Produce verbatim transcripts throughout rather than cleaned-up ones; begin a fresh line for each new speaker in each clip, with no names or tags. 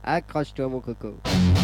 Akash Tomokoku.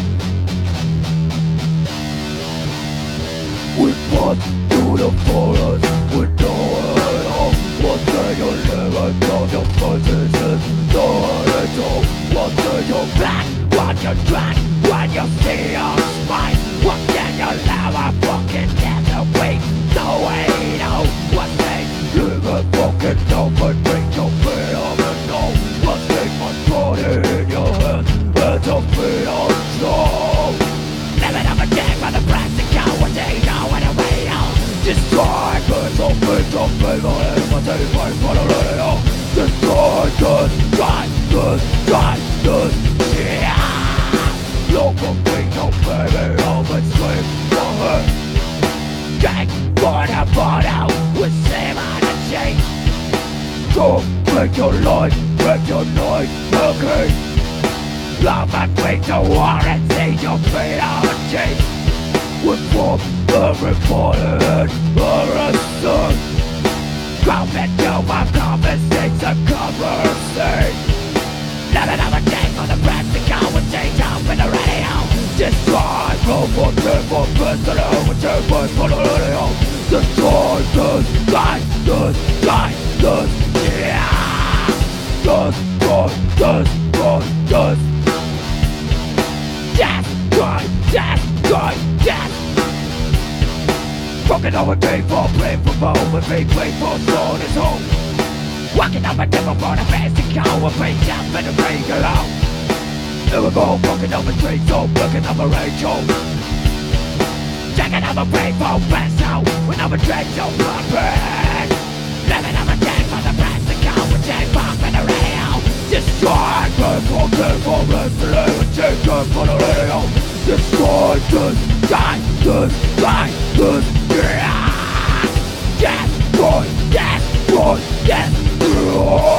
We fought through the forest with no one home. One day you'll never know your voices and no one at all. One day you're back, when you're drunk, when you see your spine. What can you never fucking get away? No way, no. One day you will fucking know, but make your feet on the know. One day my body in your head, and your feet on strong. Living up a day for the press to go, one day you know when away out. Destroy, burn, don't make your favor, and one day fight for the radio. Destroy, good, God, good, God, good, yeah. Local thing, no baby, open sleep for her. Gang, border, border, with same energy. Go, break your life, break your noise, okay. Love and wait to war and see your feet on the cheek. With warm, every morning, arrested. Come into my conversations and conversation. Living up a day for the press to go and change up in the radio. Destroy, robot, for prisoner, with your voice for the radio. Destroy, destroy, destroy, destroy, yeah. Destroy, destroy, destroy. Destroy, destroy, destroy. Walking over day for play for bone, with me play for soul is home. Walking over never for the fast to go, and break down for the break alone. Never go walking over streets, so looking over Rachel. Checking over brain for best out, when I'm a dread so puppet. Living on a day for the press to go, and take off in the radio. Destroy, burn for good for rest of the take up for the radio. Destroy, destroy, destroy, destroy. Destroy, destroy, destroy.